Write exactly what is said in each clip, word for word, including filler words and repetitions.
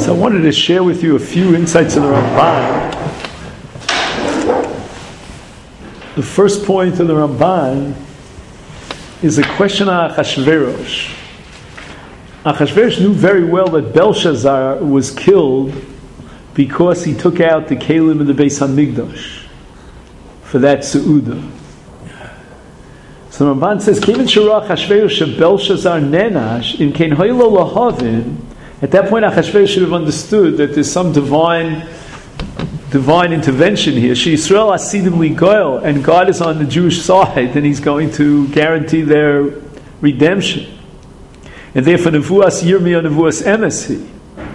So I wanted to share with you a few insights in the Ramban. The first point in the Ramban is a question on Achashverosh. Achashverosh knew very well that Belshazzar was killed because he took out the Kalim in the Beis HaMikdash for that Seudah. So the Ramban says, Kevin Shirah Achashverosh Belshazzar Nenash in Kein Hoylo Lahavin. At that point, Achashverosh should have understood that there's some divine divine intervention here. She Yisrael Asidim Li Goel, and God is on the Jewish side, and He's going to guarantee their redemption. And therefore, Nevuas Yirmiyah, Nevuas Emes.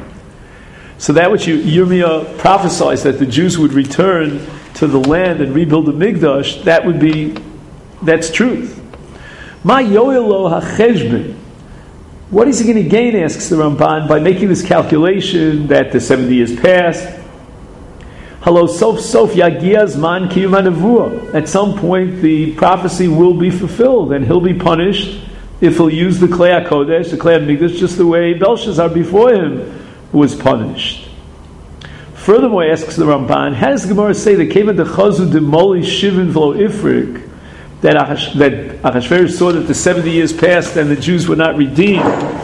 So that which Yirmiyah prophesies that the Jews would return to the land and rebuild the Mikdash, that would be, that's truth. Ma Yoelo HaCheshbon. What is he going to gain, asks the Ramban, by making this calculation that the seventy years passed? Hello, sof sof yagiaz man kiyum hanavua. At some point, the prophecy will be fulfilled, and he'll be punished if he'll use the Klei HaKodesh, the Klei HaMikdash, just the way Belshazzar before him was punished. Furthermore, asks the Ramban, how does the Gemara say that came at the chazu demoli shivin v'lo ifrik, that Achash, that Achashverosh saw that the seventy years passed and the Jews were not redeemed,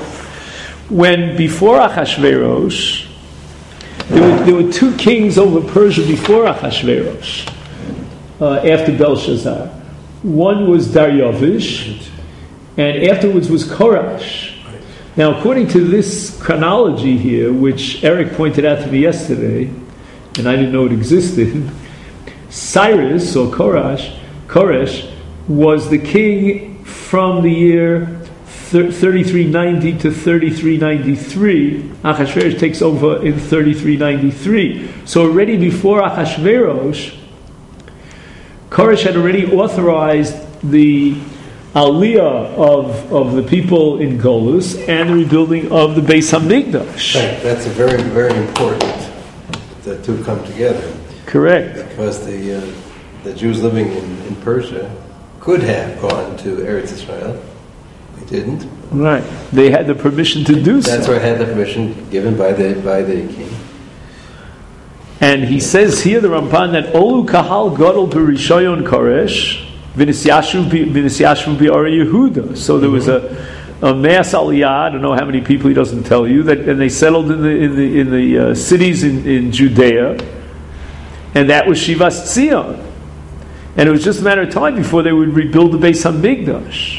when before Achashverosh there were, there were two kings over Persia before Achashverosh, uh, after Belshazzar. One was Daryavish, and afterwards was Korash. Now, according to this chronology here, which Eric pointed out to me yesterday, and I didn't know it existed, Cyrus or Korash, Koresh was the king from the year thirty-three ninety to thirty-three ninety-three. Achashverosh takes over in thirty-three ninety-three. So already before Achashverosh, Koresh had already authorized the aliyah of, of the people in Golus and the rebuilding of the Beis HaMikdash. Right. That's a very, very important. The two come together. Correct. Because the uh, the Jews living in, in Persia could have gone to Eretz Israel. They didn't. Right. They had the permission to do so. That's why I had the permission given by the by the king. And he says here, the Ramban, that Olu Kahal Gadol B'Rishayon Koresh V'Nisyashu B'Ari Yehuda. So there was a, a mass aliyah. I don't know how many people, he doesn't tell you, that, and they settled in the in the in the uh, cities in, in Judea, and that was Shivas Tzion. And it was just a matter of time before they would rebuild the Beis HaMikdash.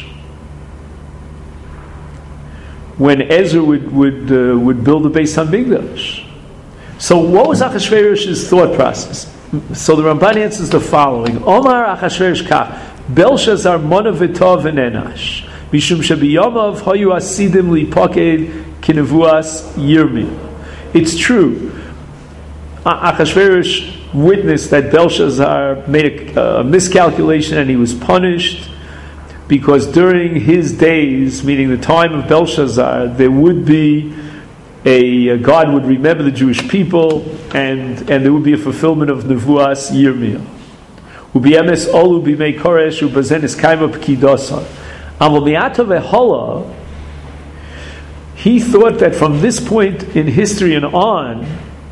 When Ezra would would uh, would build the Beis HaMikdash. So what was Achashverosh's thought process? So the Ramban answers the following: Omar Achashverosh kach Belshazzar mona v'tov v'nenash mishum shebiyamav hayu asidim lipaked kinevuas Yirmiyah. It's true. Achashverosh witnessed that Belshazzar made a, a miscalculation and he was punished because during his days, meaning the time of Belshazzar, there would be a, a God would remember the Jewish people, and, and there would be a fulfillment of Nevuas Yirmiyah. Ubiemes olu b'mei koresh ubazenis kaima p'kidosa. Amal mi'ata ve'hola, he thought that from this point in history and on,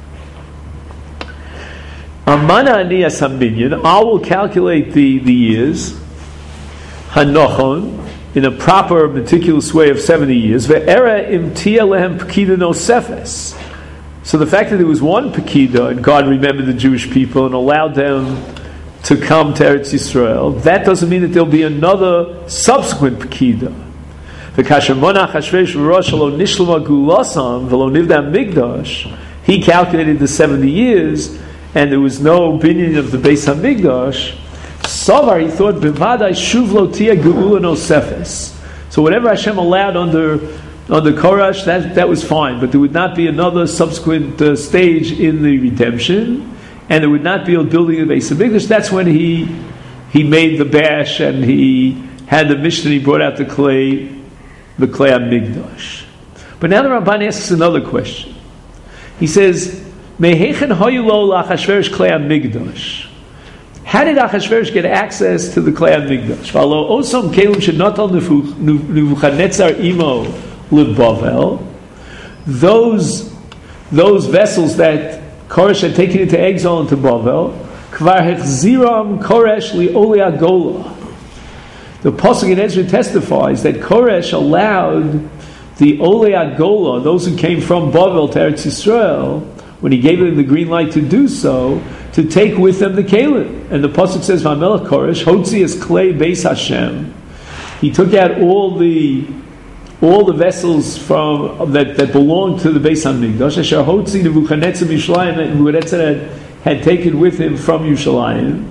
Amana aniyas haminyan, I will calculate the, the years, hanochon, in a proper, meticulous way of seventy years, ve'era im tia lehem pekida nosefes. So the fact that there was one pekida, and God remembered the Jewish people and allowed them to come to Eretz Yisrael, that doesn't mean that there'll be another subsequent pekida. V'kasher monach Achashverosh v'rosh lo nishlama gulasam v'lo nivda migdash, he calculated the seventy years, and there was no binyan of the Beis HaMikdash. Savar, he thought, b'vadai shuvlo tia geula nosefes. So whatever Hashem allowed under under Korash, that that was fine, but there would not be another subsequent uh, stage in the redemption, and there would not be a building of Beis HaMikdash. That's when he he made the bash and he had the mission. He brought out the clay, the Klei HaMikdash. But now the Ramban asks another question. He says, Mehechen hoyulo la'Achashverosh Klei HaMikdash. How did Achashverosh get access to the Klei HaMikdash? V'alo osam kelim shenatal Nebuchadnezzar imo leBavel. Those those vessels that Koresh had taken into exile into Bavel, Kvar hechziram Koresh li'olei agola. The Pasuk in Ezra testifies that Koresh allowed the Olei Agola, those who came from Bavel to Eretz Yisrael, when he gave them the green light to do so, to take with them the Kalim. And the Pasuk says, V'amelech Koresh, Hotzi es klei beis Hashem. He took out all the all the vessels from that, that belonged to the Beis HaMikdash, Asher Hotzi Nebuchadnezzar Mishlayim, that Nebuchadnezzar had, had taken with him from Yerushalayim.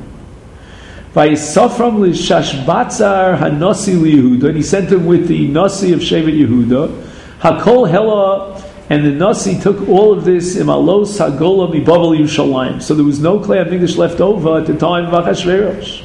Vayisafram l'shashbatzar hanasi liYehuda, and he sent him with the nasi of Shevet Yehuda. Hakol hela, and the nasi took all of this imalos hagola mibavel Yerushalayim. So there was no Klei HaMikdash left over at the time of Achashverosh.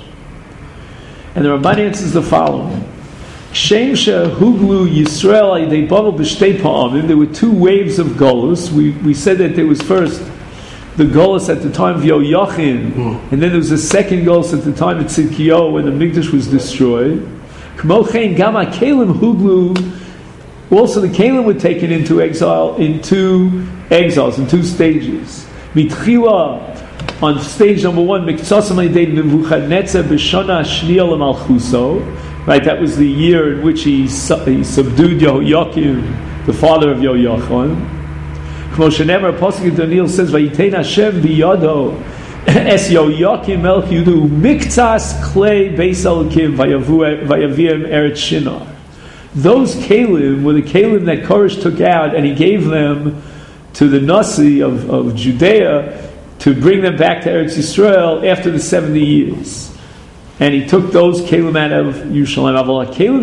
And the Ramban answers the following: Shem shehuglu Yisrael ayidei bavel b'shtei pa'amim. There were two waves of golus. We we said that there was first the Golus at the time of Yoyachin, mm. and then there was a second Golus at the time of Tzidkiyahu when the Mikdash was destroyed. K'mochein gama Kalim huglu. Also, the Kalim were taken into exile in two exiles, in two stages. Mitchila, on stage number one, Miktsasam ayidei Nebuchadnezzar b'shana shniya l'malchuso. Right, that was the year in which he, su- he subdued Yehoiakim, the father of Yoyachin. Moshenemer Apostle Daniel says, "Vayitein Hashem biyado es Yoyakim Melch Yudu miktas klei beis Elokim vayaviem eretz Shinar." Those kalim were the kalim that Koresh took out, and he gave them to the Nasi of, of Judea to bring them back to Eretz Yisrael after the seventy years. And he took those kalim out of Yerushalayim. Aval kalim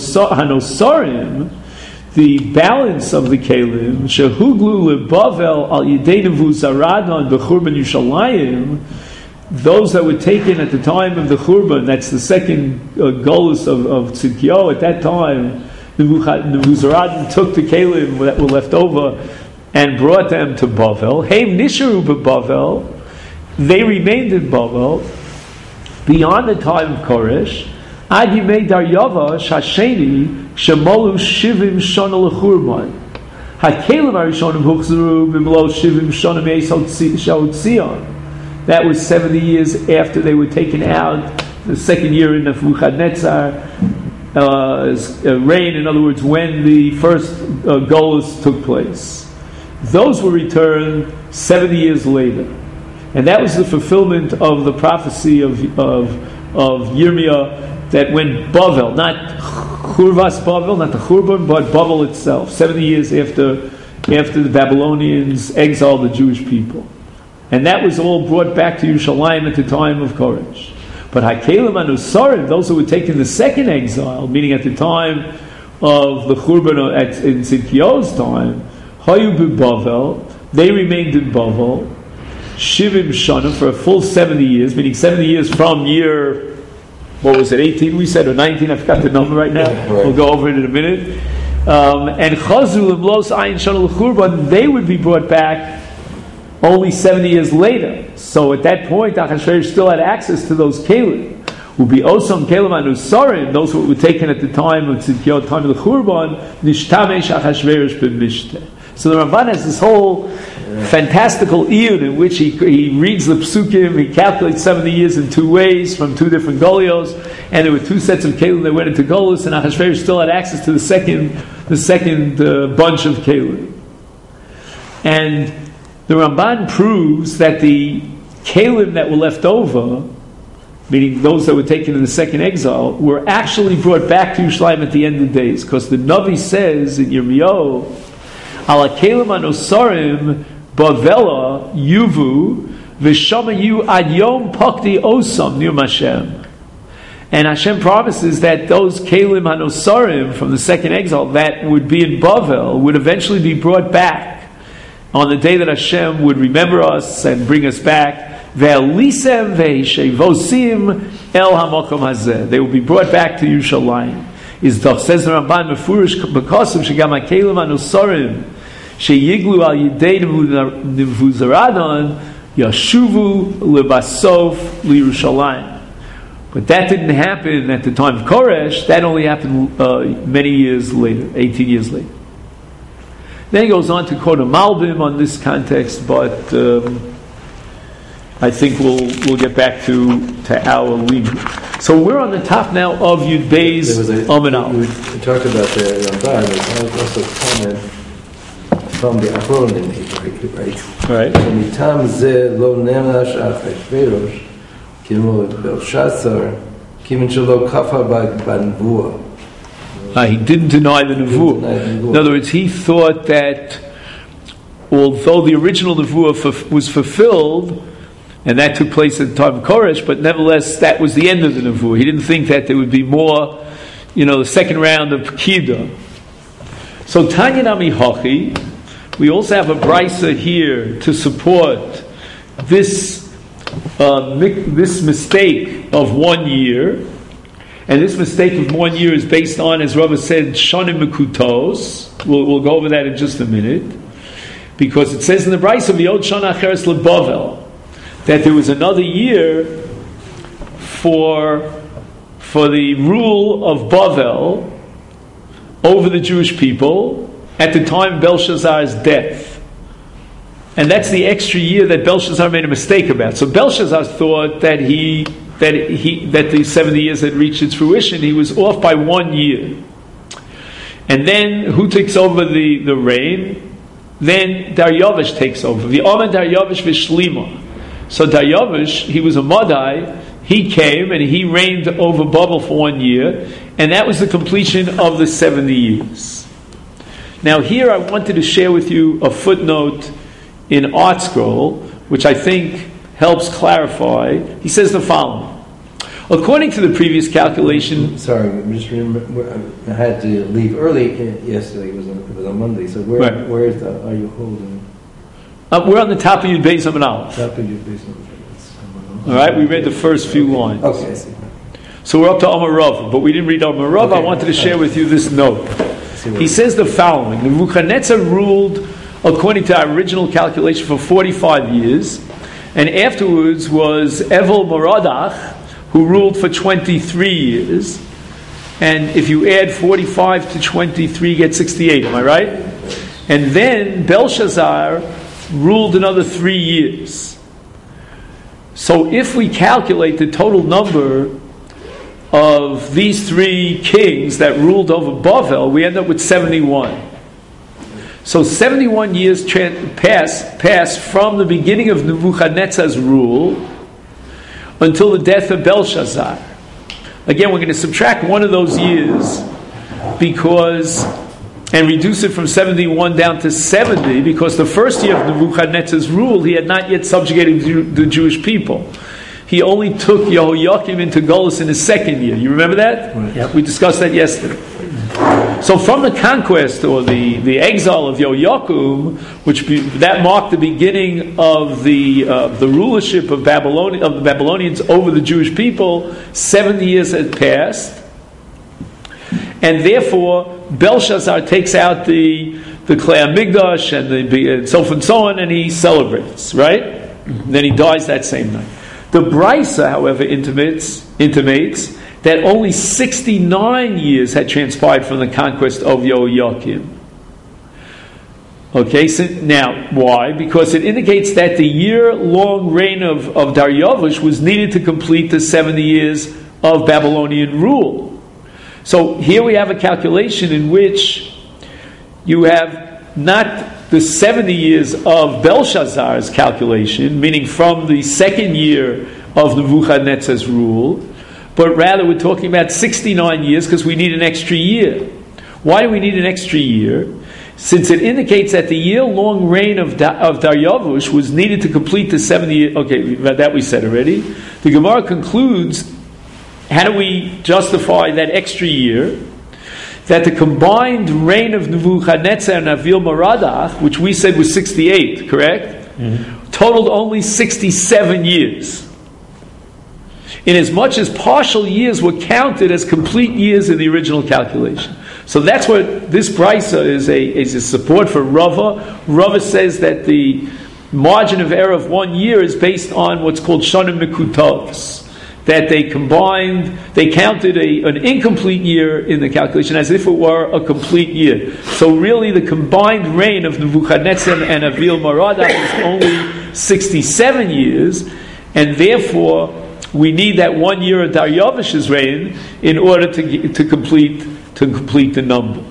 shenosarim. The balance of the Kalim, Shehuglu leBavel al Yidei Nevuzaradon b'Churban Yerushalayim, those that were taken at the time of the Churban, that's the second uh, Golus of, of Tzidkiyahu, at that time, Nevuzaradon took the Kalim that were left over and brought them to Bavel. Heim Nisharu b'Bavel, they remained in Bavel beyond the time of Koresh. Ad Yimei Daryava Shasheni Shemolu Shivim Shana L'Churban. Hakelim Arishonim Huchzuru B'Mlo Shivim Shana Me'Eshautzion. That was seventy years after they were taken out. The second year in Nebuchadnezzar uh, reign. In other words, when the first uh, Golus took place, those were returned seventy years later, and that was the fulfillment of the prophecy of of of Yirmiyah. That when Bavel, not Churvas Bavel, not the Churban, but Bavel itself, seventy years after after the Babylonians exiled the Jewish people. And that was all brought back to Yerushalayim at the time of Koresh. But Hakelim Anusarim, those who were taken the second exile, meaning at the time of the Churban at, in Tzidkiyahu's time, Hayu Bavel, they remained in Bavel, Shivim Shana, for a full seventy years, meaning seventy years from year, what was it, eighteen we said, or nineteen, I forgot the number right now. Yeah, right. We'll go over it in a minute. Um, and Chazru L'Mlos Ayin Shana L'Churban, they would be brought back only seventy years later. So at that point, Achashverosh still had access to those Kalim. Would be Osam Kalim Anusarim, those who were taken at the time of Tzidkiyahu, time of the Churban, Nishtamesh Achashverosh B'Mishteh. So the Ramban has this whole fantastical iyun in which he, he reads the psukim, he calculates seventy years in two ways from two different golios, and there were two sets of kalim that went into golus, and Achashverosh still had access to the second the second uh, bunch of kalim. And the Ramban proves that the kalim that were left over, meaning those that were taken in the second exile, were actually brought back to Yerushalayim at the end of the days, because the Navi says in Yirmiyahu, Ala kalim anosarim bavela yuvu v'shamayu ad yom pakti osam near Hashem. And Hashem promises that those kalim hanosarim from the second exile that would be in Bavel would eventually be brought back on the day that Hashem would remember us and bring us back. Ve'elisem ve'shevosim el hamakom hazeh. They will be brought back to Yerushalayim. Is doch says the Ramban mefurish b'kosim shegam ha'kelim hanosarim sheyiglu al yidei nevuzaradon yashuvu lebasof lYerushalayim. But that didn't happen at the time of Koresh. That only happened uh, many years later, eighteen years later. Then he goes on to quote a Malbim on this context, but um, I think we'll we'll get back to, to our lead. So we're on the top now of Yud Beis Aminal. We, we talked about the Ramban. There's also a comment from the Achronim, right? Right. Mitam ze lo nemash Achashverosh kimo Belshazzar kimin shelo kafa b'nevuah. Uh, he didn't deny the nevuah. In other words, he thought that although the original nevuah f- was fulfilled, and that took place at the time of Koresh, but nevertheless that was the end of the nevuah. He didn't think that there would be more, you know, the second round of Pekida. So Tanya Nami Hachi, we also have a brisa here to support this uh, mi- this mistake of one year. And this mistake of one year is based on, as Rava said, Shonim Mekutos. We'll, we'll go over that in just a minute. Because it says in the Brisa of Yod Shana Acheres LeBavel that there was another year for, for the rule of Bavel over the Jewish people at the time of Belshazzar's death. And that's the extra year that Belshazzar made a mistake about. So Belshazzar thought that he... that he that the seventy years had reached its fruition. He was off by one year. And then who takes over the, the reign? Then Daryavish takes over. The Omen Daryavish Vishlima. So Daryavish, he was a Madai, he came and he reigned over Babel for one year, and that was the completion of the seventy years. Now here I wanted to share with you a footnote in ArtScroll, which I think helps clarify. He says the following. According to the previous calculation... Sorry, just remember, I had to leave early yesterday. It was on, it was on Monday. So where right. where is the, are you holding? Uh, we're on the top of Yud Beis Aminal. Top of Yud Beis Aminal. All right, we read the first few lines. Okay, I see. So we're up to Amar Rav, but we didn't read Amar Rav. Okay. I wanted to share with you this note. He says the following. Nebuchadnezzar ruled, according to our original calculation, for forty-five years. And afterwards was Evel Moradach, who ruled for twenty-three years. And if you add forty-five to twenty-three, you get sixty-eight. Am I right? And then Belshazzar ruled another three years. So if we calculate the total number of these three kings that ruled over Bavel, we end up with seventy-one. So seventy-one years tra- pass, pass from the beginning of Nebuchadnezzar's rule until the death of Belshazzar. Again, we're going to subtract one of those years because, and reduce it from seventy-one down to seventy, because the first year of Nebuchadnezzar's rule, he had not yet subjugated the Jewish people. He only took Yehoiakim into Golus in his second year. You remember that? Right. Yep. We discussed that yesterday. So from the conquest or the, the exile of Yehoiakim, which be, that marked the beginning of the uh, the rulership of Babylon of the Babylonians over the Jewish people, seventy years had passed, and therefore Belshazzar takes out the the Klei Hamikdash and the and so forth and so on, and he celebrates, right? Mm-hmm. Then he dies that same night. The Brisa, however, intimates intimates. that only sixty-nine years had transpired from the conquest of Yehoiakim. Okay, so now, why? Because it indicates that the year-long reign of, of Daryavish was needed to complete the seventy years of Babylonian rule. So here we have a calculation in which you have not the seventy years of Belshazzar's calculation, meaning from the second year of Nebuchadnezzar's rule, but rather we're talking about sixty-nine years because we need an extra year. Why do we need an extra year? Since it indicates that the year-long reign of, da- of Daryavish was needed to complete the seventy years. Okay, that we said already. The Gemara concludes, how do we justify that extra year? That the combined reign of Nebuchadnezzar and Avil Moradach, which we said was sixty-eight, correct? Mm-hmm. Totaled only sixty-seven years. Inasmuch as partial years were counted as complete years in the original calculation. So that's what this brisa is a, is a support for Rava. Rava says that the margin of error of one year is based on what's called Shonim Mekutos. that they combined, they counted a, an incomplete year in the calculation as if it were a complete year. So really the combined reign of Nebuchadnezzar and Avil Merodach is only sixty-seven years, and therefore we need that one year of Dariavish's reign in order to, to complete to complete the number.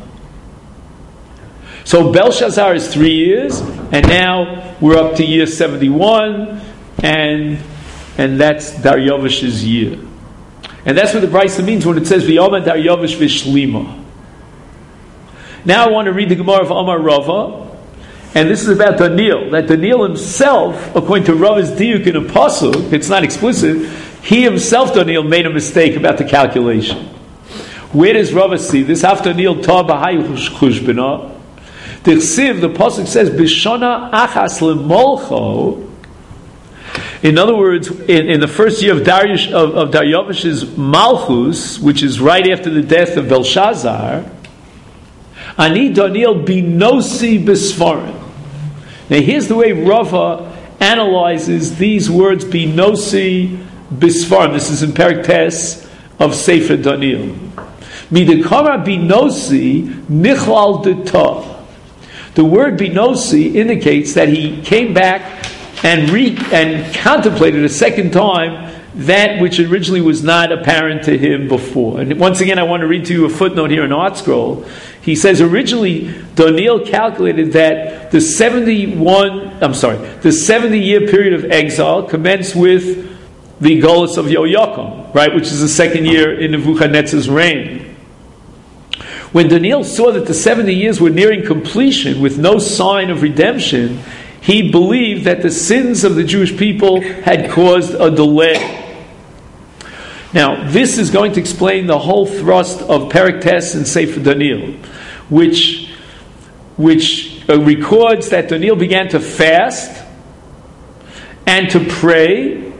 So Belshazzar is three years, and now we're up to year seventy-one, and and that's Dariavish's year. And that's what the Brisa means when it says V'yoma Daryavish Vishlima. Now I want to read the Gemara of Amar Rava, and this is about Daniel. That Daniel himself, according to Rava's diuk in a pasuk, it's not explicit, he himself, Daniel, made a mistake about the calculation. Where does Rava see this? After Daniel ta b'hay chushbena, the Chsiv, the pasuk says Bishana achas lemolcho. In other words, in, in the first year of Darius of, of Dariavish's Malchus, which is right after the death of Belshazzar, Ani Daniel binosi b'sfarim. Now here's the way Rava analyzes these words binosi b'sfarim. This is in Perek Tes of Sefer Daniel. Midekara binosi nichlal deta. The word binosi indicates that he came back and re- and contemplated a second time that which originally was not apparent to him before. And once again, I want to read to you a footnote here in Art Scroll. He says originally Daniel calculated that the seventy-one, I'm sorry, the seventy-year period of exile commenced with the Golus of Yoyakim, right, which is the second year in Nebuchadnezzar's reign. When Daniel saw that the seventy years were nearing completion with no sign of redemption, he believed that the sins of the Jewish people had caused a delay. Now, this is going to explain the whole thrust of Perek Tes and Sefer Daniel, which, which uh, records that Daniel began to fast and to pray,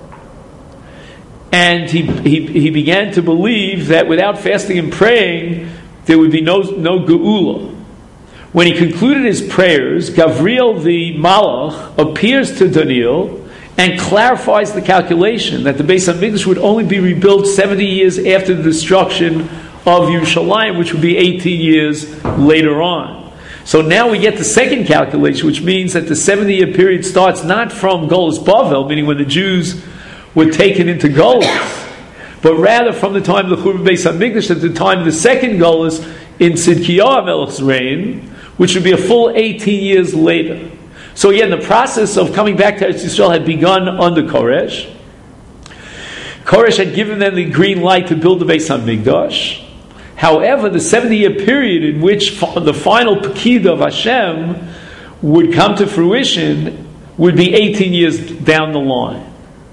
and he, he, he began to believe that without fasting and praying, there would be no, no geula. When he concluded his prayers, Gavriel the Malach appears to Daniel and clarifies the calculation that the Beis HaMikdash would only be rebuilt seventy years after the destruction of Yerushalayim, which would be eighteen years later on. So now we get the second calculation, which means that the seventy-year period starts not from Golus Bavel, meaning when the Jews were taken into Golus, but rather from the time of the Churban Beis HaMikdash at the time of the second Golus in Tzidkiyahu Melech's reign, which would be a full eighteen years later. So again, the process of coming back to Eretz Yisrael had begun under Koresh. Koresh had given them the green light to build the Beis HaMikdash. However, the seventy-year period in which the final Pekida of Hashem would come to fruition would be eighteen years down the line.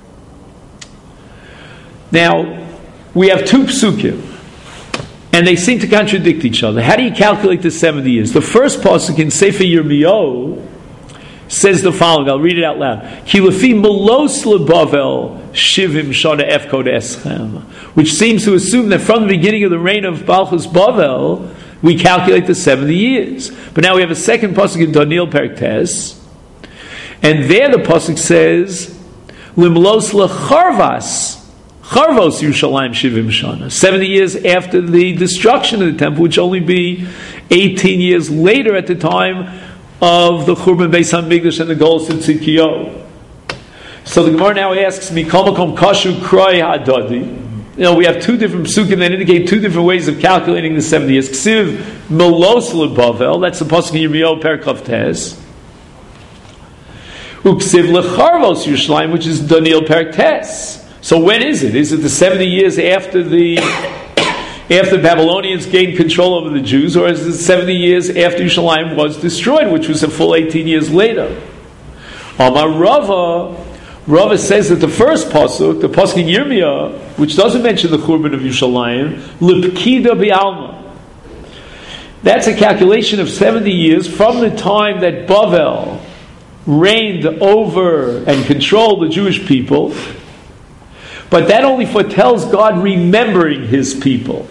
Now, we have two psukim, and they seem to contradict each other. How do you calculate the seventy years? The first pasuk in Sefer Yirmiyahu says the following. I'll read it out loud. Ki lefi melos lebavel shivim shana efkod eschem, which seems to assume that from the beginning of the reign of Balchus Bavel, we calculate the seventy years. But now we have a second pasuk in Daniel Perek Tes, and there the pasuk says limlos lecharvas Charvos Yerushalayim Shivim Shana, seventy years after the destruction of the temple, which only be eighteen years later at the time of the Churban Beis HaMikdash and the Golus of Tzidkiyahu. So the Gemara now asks me, Kamakom Kashu Kroi Hadadi. You know, we have two different psukim that indicate two different ways of calculating the seventy years. Ksiv Melos Lebavel, that's the pasuk in Yirmiyahu Perek Chav Tes. Uksiv Lecharvos Yerushalayim, which is Daniel Perek Tes. So when is it? Is it the seventy years after the after the Babylonians gained control over the Jews, or is it seventy years after Yerushalayim was destroyed, which was a full eighteen years later? Amar Rava, Rava says that the first pasuk, the pasuk in Yirmiyah, which doesn't mention the Churban of Yerushalayim, Lipkida Bi'alma. That's a calculation of seventy years from the time that Bavel reigned over and controlled the Jewish people. But that only foretells God remembering His people.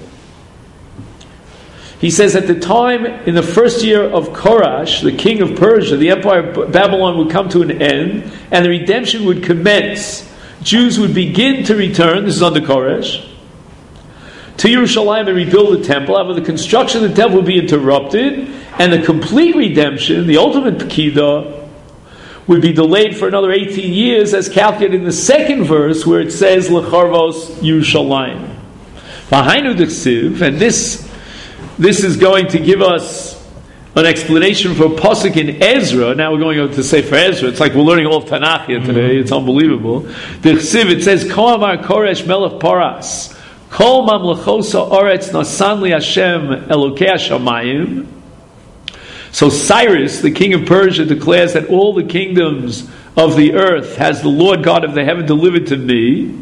He says at the time, in the first year of Korash, the king of Persia, the empire of Babylon would come to an end, and the redemption would commence Jews would begin to return, this is under Koresh, to Yerushalayim and rebuild the temple. However, the construction of the temple would be interrupted, and the complete redemption, the ultimate Pekidah, would be delayed for another eighteen years, as calculated in the second verse, where it says, Lecharvos Yerushalayim. V'hainu d'chsiv, and this, this is going to give us an explanation for a pasuk in Ezra. Now we're going over to Sefer Ezra. It's like we're learning all of Tanakh here today. It's unbelievable. D'chsiv, it says, Ko amar Koresh melech Paras, Kol mamlechosa oretz nasan li Hashem Elokei hashamayim. So Cyrus, the king of Persia, declares that all the kingdoms of the earth has the Lord God of the heaven delivered to me.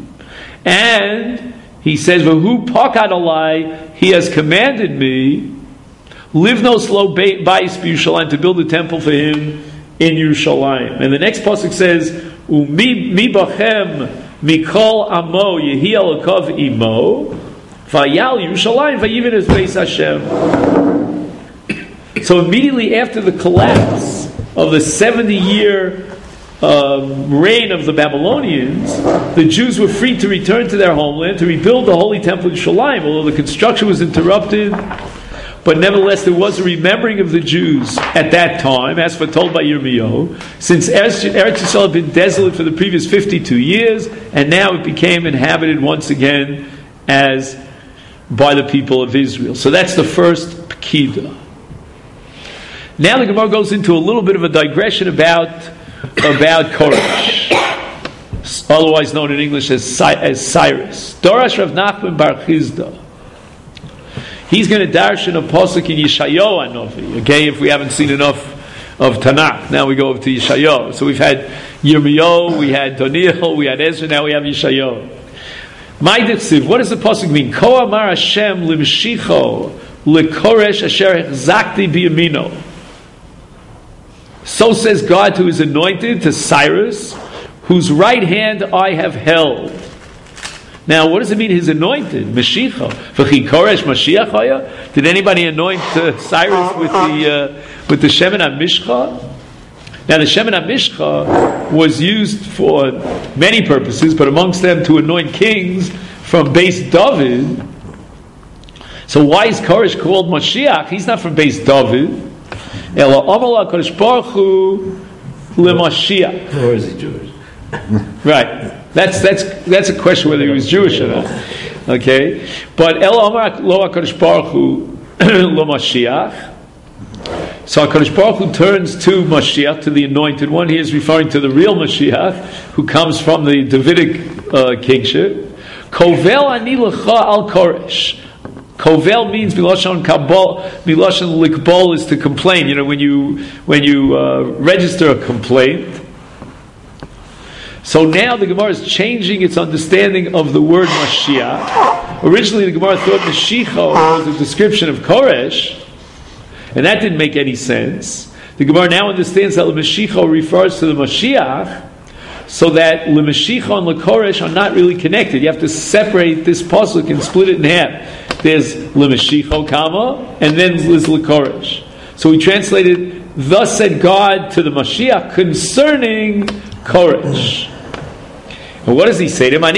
And he says, V'hu pakad alai, he has commanded me, livnos lo bais b'Yerushalayim, to build a temple for him in Yerushalayim. And the next pasuk says, Umi mi bachem mikol amo yehi alokov imo, vayal Yerushalayim vayiven es beis Hashem. So immediately after the collapse of the seventy-year um, reign of the Babylonians, the Jews were free to return to their homeland, to rebuild the Holy Temple in Shalim, although the construction was interrupted. But nevertheless, there was a remembering of the Jews at that time, as foretold by Yirmiyahu, since Eretz Yisrael had been desolate for the previous fifty-two years, and now it became inhabited once again as by the people of Israel. So that's the first Pekidah. Now the Gemara goes into a little bit of a digression about about Koresh, otherwise known in English as, as Cyrus. Dorash Rav Nachman Bar Chizda. He's going to darshan a pasuk in Yeshayahu Hanavi. Okay, if we haven't seen enough of Tanakh, now we go over to Yeshayahu. So we've had Yirmiyahu, we had Daniel, we had Ezra, now we have Yeshayahu. My Ditsiv, what does the pasuk mean? Ko amar Hashem limshicho lekoresh asher zakti biyamino. So says God to his anointed, to Cyrus, whose right hand I have held. Now, what does it mean, his anointed? Mashiach. V'chi koresh Mashiach haya? Did anybody anoint uh, Cyrus with the uh, with the Shemen HaMishcha? Now, the Shemen HaMishcha was used for many purposes, but amongst them to anoint kings from Beis David. So why is Koresh called Mashiach? He's not from Beis David. Ela Amala Kodesh Baruch Hu LeMashiach. Or is he Jewish? Right. That's that's that's a question whether he was Jewish or not. Okay, but Ela Amar Lo Kodesh Baruch Hu LeMashiach. So Kodesh Baruch Hu turns to Mashiach, to the anointed one. He is referring to the real Mashiach, who comes from the Davidic uh, kingship. Kovel ani lecha al Koresh. Kovel means milashon kabol, milashon likbol is to complain. You know, when you when you uh, register a complaint. So now the Gemara is changing its understanding of the word Mashiach. Originally, the Gemara thought Mashiach was a description of Koresh, and that didn't make any sense. The Gemara now understands that the Mashiach refers to the Mashiach, so that the Mashiach and the Koresh are not really connected. You have to separate this pasuk and split it in half. There's L'Mashiach Kama, and then there's L'Koresh. So we translated, thus said God to the Mashiach concerning Koresh. And what does he say to him? I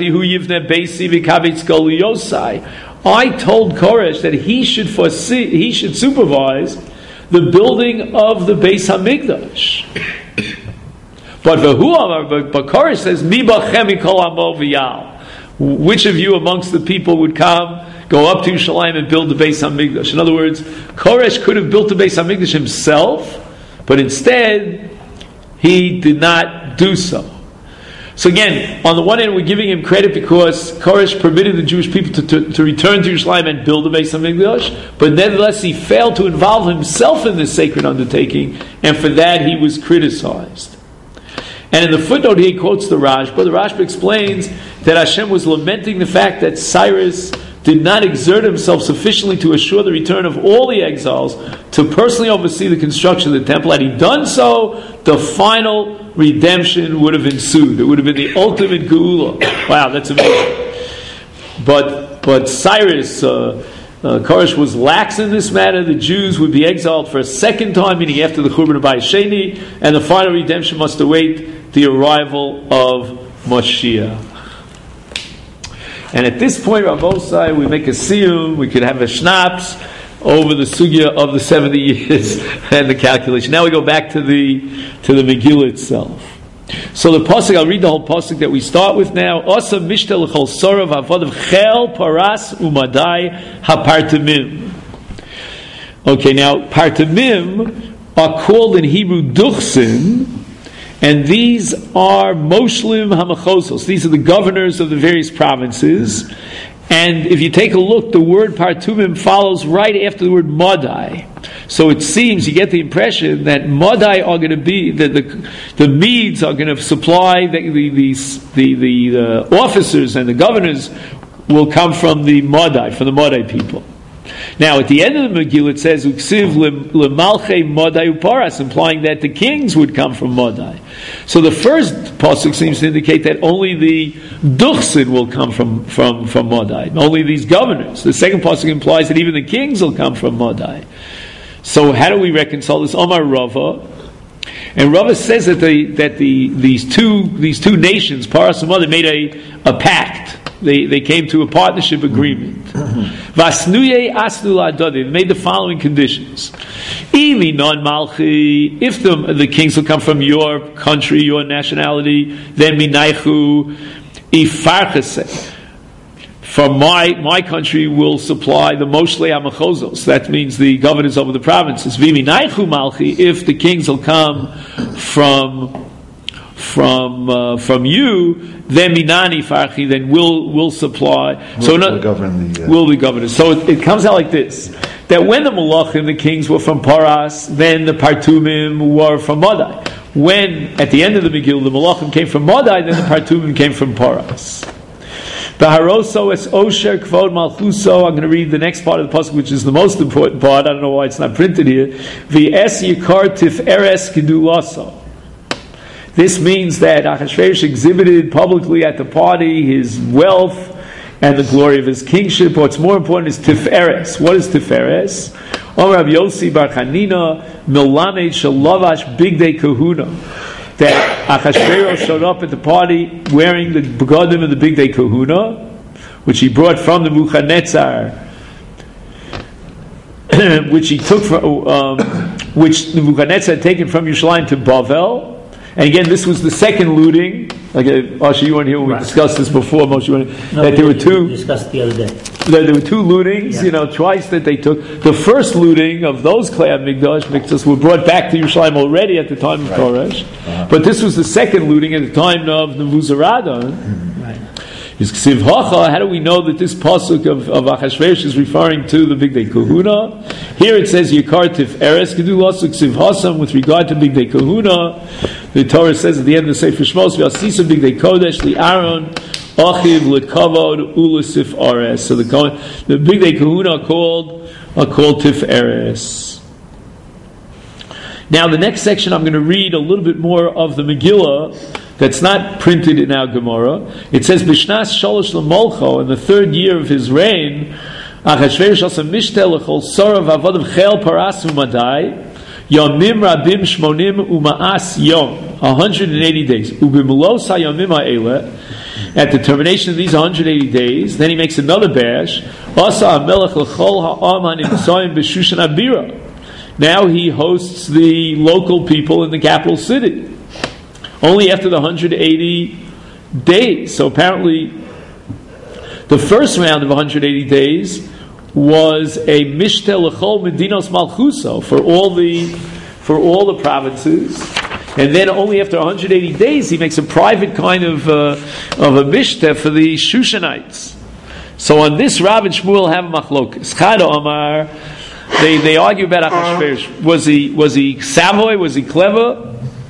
told Koresh that he should foresee, he should supervise the building of the Beis Hamikdash. But but Koresh says, Mi bachem mikol amo v'yal. Which of you amongst the people would come, go up to Yerushalayim and build the Beis Hamikdash? In other words, Koresh could have built the Beis Hamikdash himself, but instead he did not do so. So again, on the one hand, we're giving him credit because Koresh permitted the Jewish people to, to, to return to Yerushalayim and build the Beis Hamikdash, but nevertheless he failed to involve himself in this sacred undertaking, and for that he was criticized. And in the footnote he quotes the Rashba. The Rashba explains that Hashem was lamenting the fact that Cyrus did not exert himself sufficiently to assure the return of all the exiles to personally oversee the construction of the temple. Had he done so, the final redemption would have ensued. It would have been the ultimate geula. Wow, that's amazing. But but Cyrus, uh, uh, Koresh was lax in this matter. The Jews would be exiled for a second time, meaning after the Churban of Bayis Sheni, and the final redemption must await the arrival of Moshiach. And at this point, Rabbosai, we make a siyum, we could have a schnapps over the sugya of the seventy years and the calculation. Now we go back to the to the Megillah itself. So the pasuk, I'll read the whole pasuk that we start with now. Asa mishtel l'chol sorav havodav chel paras umadai hapartamim. Okay, now partamim are called in Hebrew duchsin, and these are moshlim hamachosos. These are the governors of the various provinces. And if you take a look, the word partumim follows right after the word modai. So it seems, you get the impression that modai are going to be, that the, the Medes are going to supply, the, the, the, the, the officers and the governors will come from the modai, from the modai people. Now, at the end of the Megillah, it says, Uksiv lemalchei modai uparas, implying that the kings would come from modai. So the first pasuk seems to indicate that only the duchsin will come from, from, from modai, only these governors. The second pasuk implies that even the kings will come from modai. So how do we reconcile this? Omar Rava. And Rava says that the that the these two these two nations, Paras and Modai, made a, a pact. They they came to a partnership agreement. Vasnuye asnu la'adadi. They made the following conditions: Ili non malchi. If the the kings will come from your country, your nationality, then minaychu ifarchase. From my my country will supply the moshlei hamachozos. That means the governors over the provinces. V'minaychu malchi. If the kings will come from from uh, from you, then minani farchi, then we'll we'll supply. We'll, so not, we'll govern the. Uh, will be governors. So it, it comes out like this: that when the malachim, the kings, were from Paras, then the partumim were from Modai. When at the end of the Megillah, the malachim came from Modai, then the partumim came from Paras. Baharoso es osher kvod malchuso. I'm going to read the next part of the pasuk, which is the most important part. I don't know why it's not printed here. V'es yikar tiferes kedulaso. This means that Achashverosh exhibited publicly at the party his wealth and the glory of his kingship. What's more important is tiferes. What is tiferes? Omar Rav Yossi bar Chanina milamed shalavash bigdei kahuna. That Achashverosh showed up at the party wearing the begadim of the bigdei kahuna, which he brought from the Nebuchadnezzar, which he took from, um, which the Nebuchadnezzar had taken from Yerushalayim to Bavel. And again, this was the second looting. Like, uh, Asher, you weren't here when we right. discussed this before. Most you weren't. No, that there were two. We discussed the other day. There, there were two lootings. Yeah. You know, twice that they took. The first looting of those Klei Mikdash Mikdash were brought back to Yerushalayim already at the time of right. Koresh. Uh-huh. But this was the second looting at the time of the Nebuzaradan. Mm-hmm. Right. How do we know that this pasuk of, of Achashverosh is referring to the Bigdei Kahuna? Here it says Yikar Tiferes Kedulas Ksiv Hasam with regard to Bigdei Kahuna. The Torah says at the end of the Sefer Shmos V'asisa Bigdei Kodesh Li Aaron Achiv Lekavod Ulasif Ares. So the the Bigdei Kahuna are called are called Tiferes. Now the next section I'm going to read a little bit more of the Megillah. That's not printed in our Gemara. It says, Bishnas Shalosh L'Molcho, in the third year of his reign, Achashverosh asa mishtel l'chol sorav avodav chel paras umadai, yomim rabim shmonim umaas yom, one hundred eighty days. Ubimlos hayomim ha'ele, at the termination of these one hundred eighty days, then he makes another bash, Asa hamelech l'chol ha'am ha'nimtsoim b'shushan abira. Now he hosts the local people in the capital city. Only after the one hundred eighty days. So apparently, the first round of one hundred eighty days was a mishtel l'chol medinos malchuso for all the for all the provinces, and then only after one hundred eighty days he makes a private kind of uh, of a mishteh for the Shushanites. So on this, Rav and Shmuel have a machlokas. Chad Omar, they they argue about Achashverosh. Was he was he Savoy? Was he clever?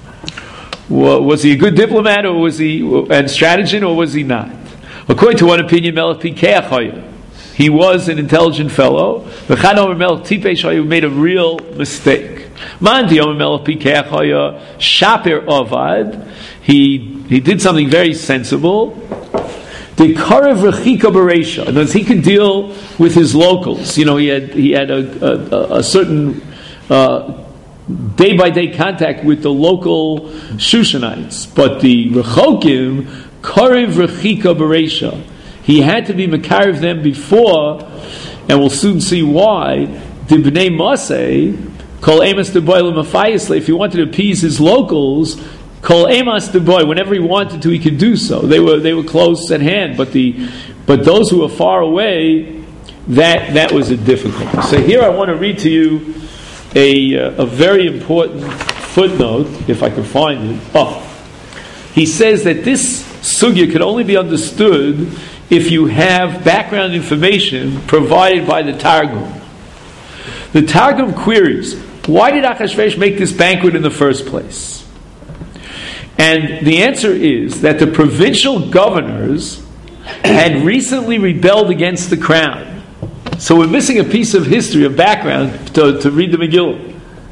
Was he a good diplomat, or was he and strategist, or was he not? According to one opinion, Melech Pikeach, he was an intelligent fellow. The Chanomer Melech Tipesh made a real mistake. Mandi Omer Melech Pikeach Shaper Ovad. He he did something very sensible. The Karev Rechika Bereisha. In other words, he could deal with his locals. You know, he had he had a a, a certain. Uh, day-by-day contact with the local Shushanites. But the Rechokim Karev Rechika Bereisha. He had to be Makarev them before, and we'll soon see why. Dibnei Maseh, Kol Emas Deboy Lemafayisle, if he wanted to appease his locals, Kol Emas Deboy, whenever he wanted to, he could do so. They were they were close at hand, but the but those who were far away, that that was a difficulty. So here I want to read to you a uh, a very important footnote, if I can find it. Oh, he says that this sugya can only be understood if you have background information provided by the Targum. The Targum queries, why did Achashverosh make this banquet in the first place? And the answer is that the provincial governors had recently rebelled against the crown. So we're missing a piece of history, of background, to, to read the Megillah.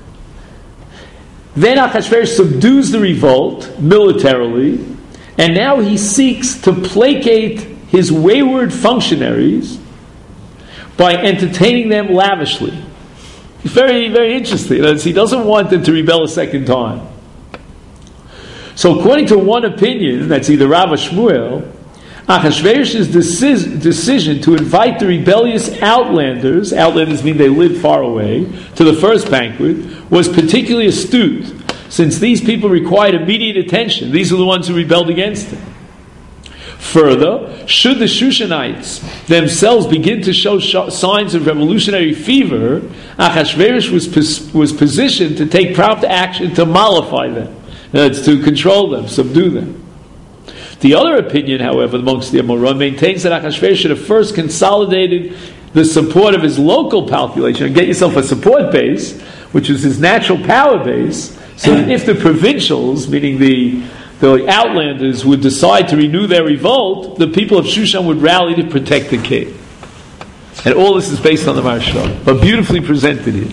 Then Achashverosh subdues the revolt militarily, and now he seeks to placate his wayward functionaries by entertaining them lavishly. It's very, very interesting. He doesn't want them to rebel a second time. So according to one opinion, that's either Rav or Shmuel, Achashverosh's deci- decision to invite the rebellious outlanders, outlanders mean they lived far away, to the first banquet, was particularly astute, since these people required immediate attention. These are the ones who rebelled against him. Further, should the Shushanites themselves begin to show sh- signs of revolutionary fever, Achashverosh was, pos- was positioned to take prompt action to mollify them. That's to control them, subdue them. The other opinion, however, amongst the Amoraim, maintains that Achashverosh should have first consolidated the support of his local population and get yourself a support base, which is his natural power base, so that if the provincials, meaning the the outlanders, would decide to renew their revolt, the people of Shushan would rally to protect the king. And all this is based on the Maharsha, but beautifully presented here.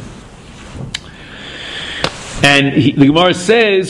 And he, the Gemara says,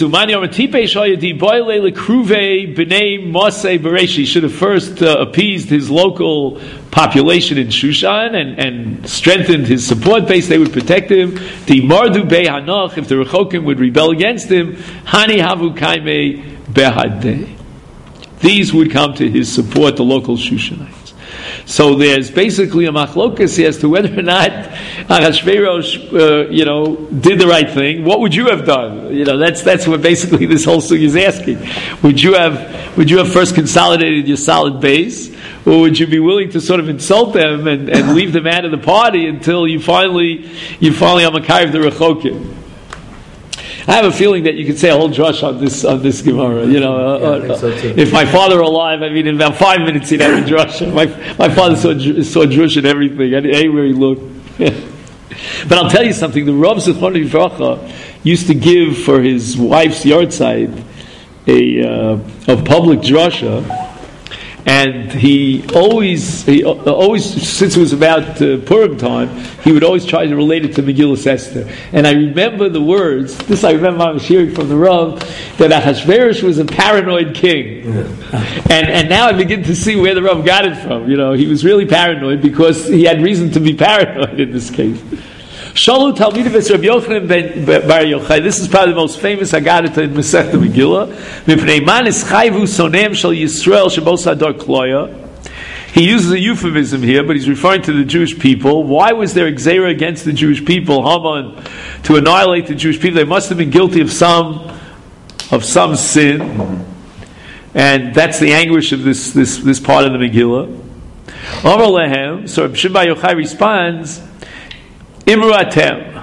he should have first uh, appeased his local population in Shushan and, and strengthened his support base. They would protect him. If the Rechokim would rebel against him, Hani Havu Kaime Behadeh. These would come to his support, the local Shushanites. So there's basically a machlokas as to whether or not Achashverosh, uh, you know, did the right thing. What would you have done? You know, that's that's what basically this whole sugi is asking. Would you have would you have first consolidated your solid base, or would you be willing to sort of insult them and, and leave them out of the party until you finally you finally are Makariv the Rechokim? I have a feeling that you could say a whole drush on this on this Gemara. You know, uh, yeah, I think so too. If my father were alive, I mean, in about five minutes he'd have a drush. My my father saw saw drush and everything, anywhere he looked. But I'll tell you something. The Rav Zichron Livracha used to give for his wife's yahrzeit a uh, a public drasha. And he always, he always, since it was about uh, Purim time, he would always try to relate it to Megillas Esther. And I remember the words. This I remember I was hearing from the Rav that Achashverosh was a paranoid king. Yeah. And and now I begin to see where the Rav got it from. You know, he was really paranoid because he had reason to be paranoid in this case. Shalu Talmidim Rabbi Yochanan ben Bar Yochai. This is probably the most famous Agadita in Masechta Megillah. Mipnei man is chayvu sonem shel Yisrael shebos hador kloya. He uses a euphemism here, but he's referring to the Jewish people. Why was there Gzeira against the Jewish people, Haman, to annihilate the Jewish people? They must have been guilty of some of some sin, and that's the anguish of this this this part of the Megillah. Amar lehem. So Rabbi Shimon Bar Yochai responds, Imru atem.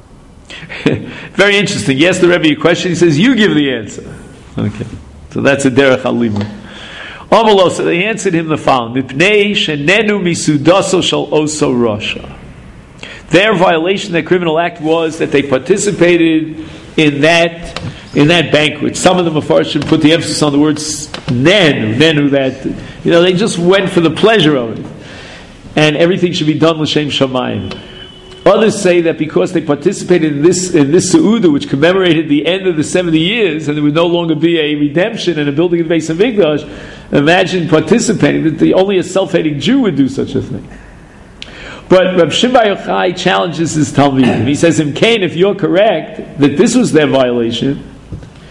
Very interesting. He asked the Rebbe a question. He says, you give the answer. Okay. So that's a derech halimah. Amalo, so they answered him the following. Mipnei shenenu misudaso shel oso rasha. Their violation, their criminal act, was that they participated in that in that banquet. Some of the Mefarshim put the emphasis on the words nenu, nenu, that, you know, they just went for the pleasure of it. And everything should be done l'shem shamayim. Others say that because they participated in this in this Seudah, which commemorated the end of the seventy years, and there would no longer be a redemption and a building of the Beis Hamikdash, imagine participating, that the, only a self-hating Jew would do such a thing. But Reb Shimon Bar Yochai challenges his Talmidim. He says, Im Kain, if you're correct, that this was their violation,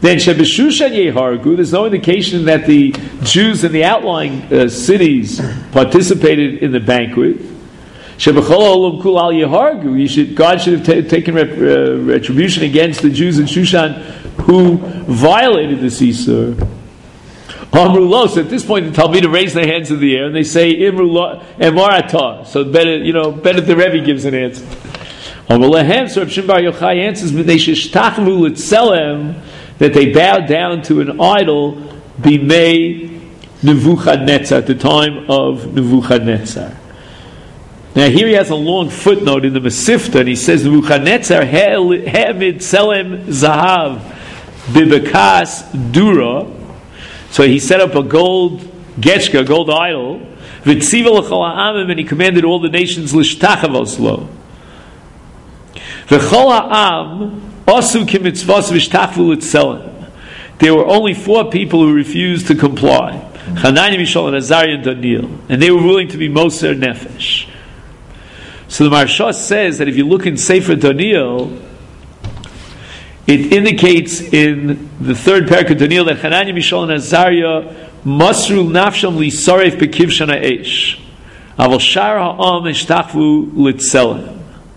Then Shebeshushan Yehargu, there's no indication that the Jews in the outlying uh, cities participated in the banquet. Shebechol Olam Kul Al Yehargu, you should, God should have ta- taken rep, uh, retribution against the Jews in Shushan who violated the Isur. Amru Lo, so at this point the Talmidim raise their hands in the air and they say Imru Lo Emarata. So better, you know, better the Rebbe gives an answer. Amru Lehem, so Reb Shimon Bar Yochai answers, B'nei Sheshtachvu L'Tzelem, that they bowed down to an idol Bimei Nebuchadnezzar, at the time of Nebuchadnezzar. Now here he has a long footnote in the Mesifta, and he says Nebuchadnezzar Hamid Tzelem Zahav Bibekas Dura. So he set up a gold getchka, a gold idol, V'tziva l'chol ha'amim, and he commanded all the nations l'shtachavos lo. V'chol ha'am asu k'mitzvos v'shtachvu l'tzelem. There were only four people who refused to comply: Hanani, Mishael, and Azariah, and Daniel, and they were willing to be moser nefesh. So the Maharsha says that if you look in Sefer Daniel, it indicates in the third parak of Daniel that Hanani, Mishael, and Azariah masru nafsham li saref bekivshan ha'esh, aval shar ha'am ishtachvu l'tzelem.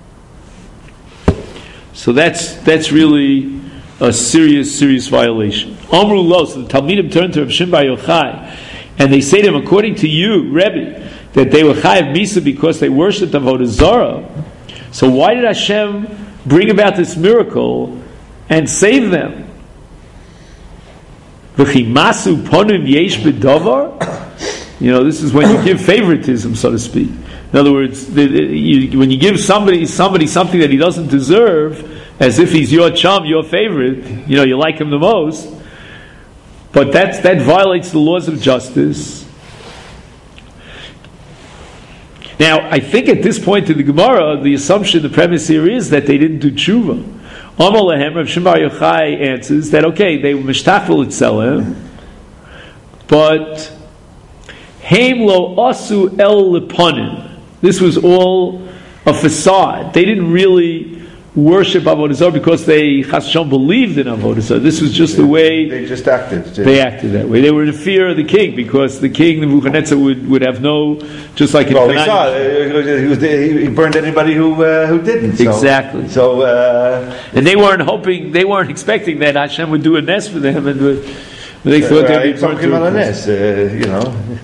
So that's that's really a serious, serious violation. Amru Lo, so the Talmidim turn to Reb Shimon Bar Yochai, and they say to him, according to you, Rebbe, that they were chayav misa because they worshipped Avodah Zarah. So why did Hashem bring about this miracle and save them? V'chimasu ponim yesh b'davar. You know, this is when you give favoritism, so to speak. In other words, the, the, you, when you give somebody somebody something that he doesn't deserve, as if he's your chum, your favorite, you know, you like him the most, but that that violates the laws of justice. Now, I think at this point in the Gemara, the assumption, the premise here is that they didn't do tshuva. Amar lehem, Rav Shimon Bar Yochai answers that okay, they were mishtachvul etzelem, but heim lo asu el leponim. This was all a facade. They didn't really worship Avodah Zarah because they chas v'shalom believed in Avodah Zarah. This was just the way they just acted. They acted that way. They were in fear of the king because the king Nebuchadnezzar would, would have no, just like in well, we saw he, was, he burned anybody who uh, who didn't. So, exactly. So uh, and they weren't hoping, they weren't expecting that Hashem would do a nest for them, and would, they thought uh, they'd be burnt to a nest. Uh, you know.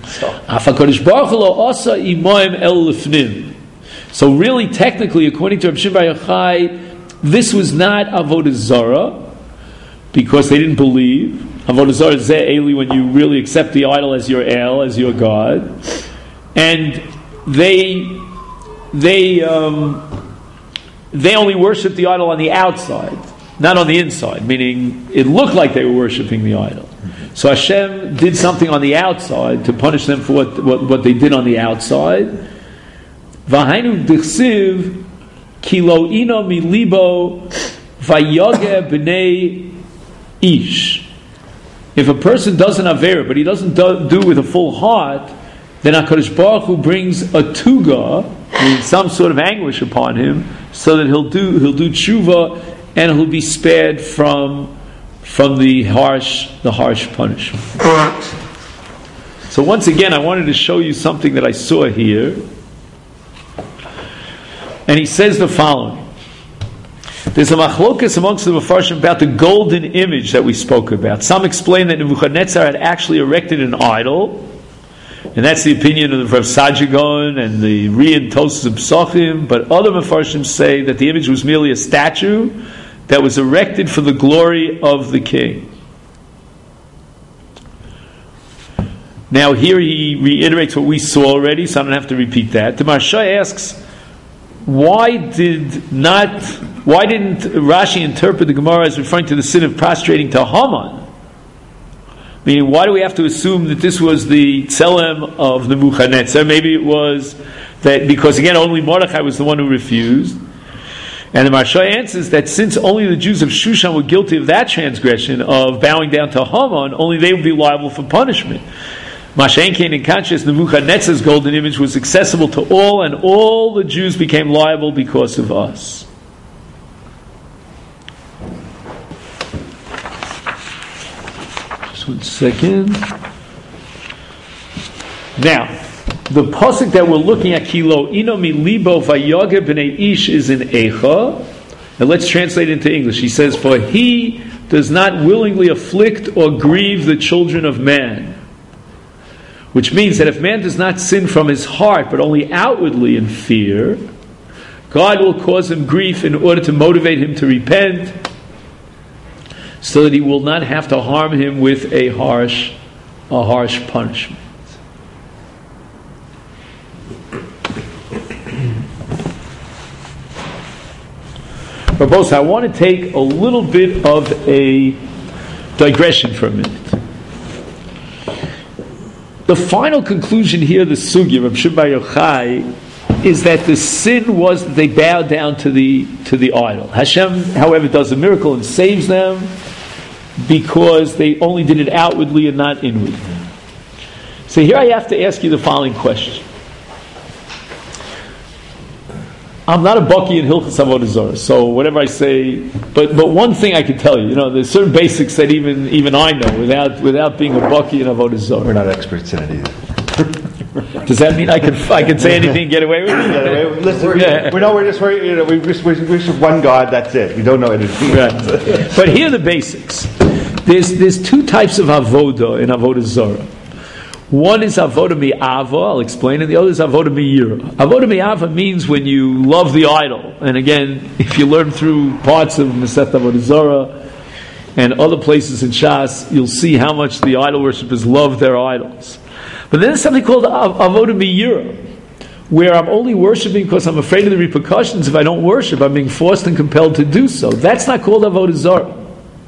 So. So really, technically, according to Reb Shimon Bar Yochai, this was not Avodah Zarah, because they didn't believe. Avodah Zarah is Zeh Eli, when you really accept the idol as your El, as your God. And they they um, they only worshiped the idol on the outside, not on the inside, meaning it looked like they were worshiping the idol. So Hashem did something on the outside to punish them for what, what, what they did on the outside. V'hainu d'chsiv ki lo ino milibo vayoge b'nei ish. If a person does an avera, but he doesn't do, do with a full heart, then HaKadosh Baruch Hu brings a tuga, means some sort of anguish upon him, so that he'll do he'll do tshuva and he'll be spared from from the harsh the harsh punishment. So once again, I wanted to show you something that I saw here. And he says the following. There's a machlokas amongst the Mefarshim about the golden image that we spoke about. Some explain that Nebuchadnezzar had actually erected an idol, and that's the opinion of Rav Sajigon and the Rian Tosas of Psachim, but other Mefarshim say that the image was merely a statue that was erected for the glory of the king. Now here he reiterates what we saw already, so I don't have to repeat that. The Maharsha asks, why did not? Why didn't Rashi interpret the Gemara as referring to the sin of prostrating to Haman? Meaning, why do we have to assume that this was the tzelem of Nebuchadnezzar? Maybe it was that because again, only Mordechai was the one who refused. And the Maharsha answers that since only the Jews of Shushan were guilty of that transgression of bowing down to Haman, only they would be liable for punishment. Mashenkein, in contrast, Nebuchadnezzar's golden image was accessible to all, and all the Jews became liable because of us. Just one second. Now, the pasuk that we're looking at, Kilo ino mi libo vayoger b'nei ish, is in Eicha. And let's translate it into English. He says, for he does not willingly afflict or grieve the children of man. Which means that if man does not sin from his heart, but only outwardly in fear, God will cause him grief in order to motivate him to repent, so that he will not have to harm him with a harsh, a harsh punishment. But both, I want to take a little bit of a digression for a minute. The final conclusion here, the sugya of Shimon Bar Yochai, is that the sin was that they bowed down to the to the idol. Hashem, however, does a miracle and saves them because they only did it outwardly and not inwardly. So here I have to ask you the following question. I'm not a baki in Hilchos Avodah Zarah, so whatever I say, but but one thing I can tell you, you know, there's certain basics that even even I know without without being a baki in Avodah Zarah. We're not experts in it either. Does that mean I can I can say anything and get away with it? Get away with- Listen, we, Yeah. we know we're just we're, you know we just we worship one God. That's it. We don't know anything. Right. But here are the basics. There's there's two types of avodah in Avodah Zarah. One is avodah mi'ava, I'll explain it. The other is avodah mi'ira. Avodah mi'ava means when you love the idol. And again, if you learn through parts of Masechet Avodah Zarah and other places in Shas, you'll see how much the idol worshippers love their idols. But then there's something called av- avodah mi'ira, where I'm only worshiping because I'm afraid of the repercussions. If I don't worship, I'm being forced and compelled to do so. That's not called avodah zarah.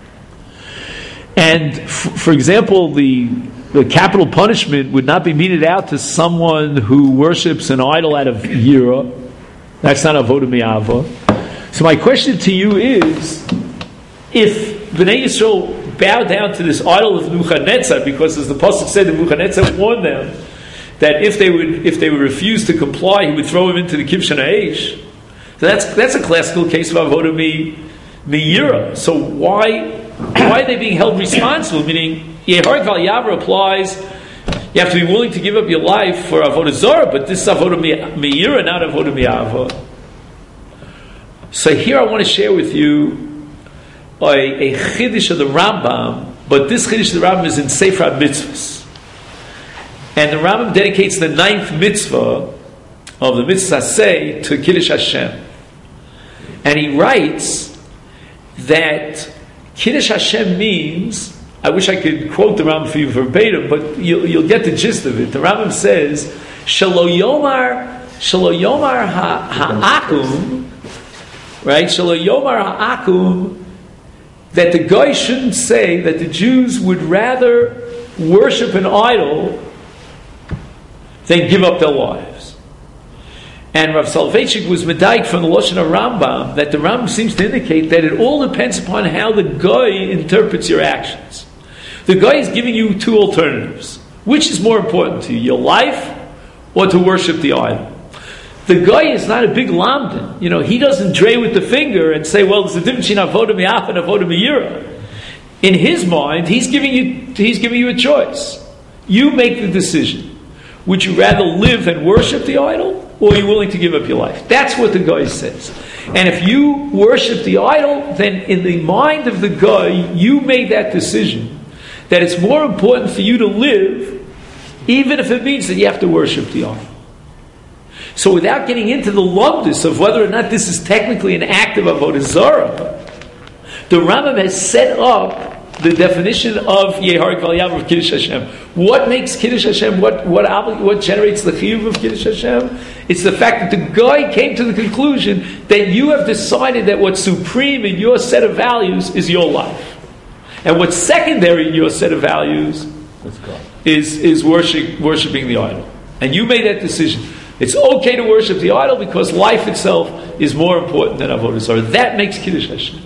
And f- for example, the the capital punishment would not be meted out to someone who worships an idol out of yira. That's not avodah mi'ava. So my question to you is, if Bnei Yisrael bow down to this idol of Nebuchadnezzar, because as the pasuk said, that Nebuchadnezzar warned them that if they would if they would refuse to comply, he would throw him into the Kibshan Ha'esh. So that's that's a classical case of avodah mi mi'ira. So why why are they being held responsible? Meaning, Yehar Val Yavra applies. You have to be willing to give up your life for avodah zarah, but this is avodah mi'ira, not avodah mi'ava. So here I want to share with you a, a chiddush of the Rambam, but this chiddush of the Rambam is in Sefer HaMitzvahs. And the Rambam dedicates the ninth mitzvah of the mitzvah say to Kiddush Hashem. And he writes that Kiddush Hashem means, I wish I could quote the Rambam for you verbatim, but you'll, you'll get the gist of it. The Rambam says, Shelo Yomar, Shelo Yomar ha'akum, right? Shelo Yomar ha'akum, that the guy shouldn't say that the Jews would rather worship an idol than give up their lives. And Rav Soloveitchik was medayik from the Lashon Rambam that the Rambam seems to indicate that it all depends upon how the guy interprets your actions. The guy is giving you two alternatives. Which is more important to you, your life or to worship the idol? The guy is not a big lamdan. You know, he doesn't dray with the finger and say, well, there's a difference between avodah mi'af and avodah mi'ira. In his mind, he's giving you he's giving you a choice. You make the decision. Would you rather live and worship the idol, or are you willing to give up your life? That's what the guy says. And if you worship the idol, then in the mind of the guy, you made that decision that it's more important for you to live, even if it means that you have to worship the idol. So without getting into the lumdus of whether or not this is technically an act of avodah zarah, the Rambam has set up the definition of Yehar Kol Yavam of Kiddush Hashem. What makes Kiddush Hashem? What what what generates the chiyuv of Kiddush Hashem? It's the fact that the guy came to the conclusion that you have decided that what's supreme in your set of values is your life, and what's secondary in your set of values is is worship, worshiping the idol. And you made that decision. It's okay to worship the idol because life itself is more important than avodah zarah. That makes Kiddush Hashem.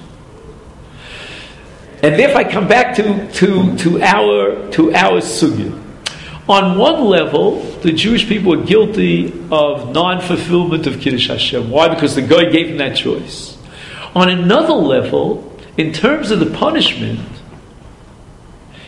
And therefore I come back to, to, to our to our sugya. On one level, the Jewish people are guilty of non-fulfillment of Kiddush Hashem. Why? Because the guy gave them that choice. On another level, in terms of the punishment,